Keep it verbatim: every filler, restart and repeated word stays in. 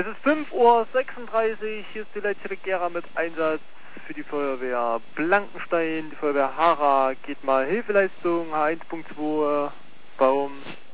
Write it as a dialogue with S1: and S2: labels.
S1: Es ist fünf Uhr sechsunddreißig, hier ist die Leitstelle Gera mit Einsatz für die Feuerwehr Blankenstein. Die Feuerwehr Hara geht mal Hilfeleistung, H eins Punkt zwei, Baum.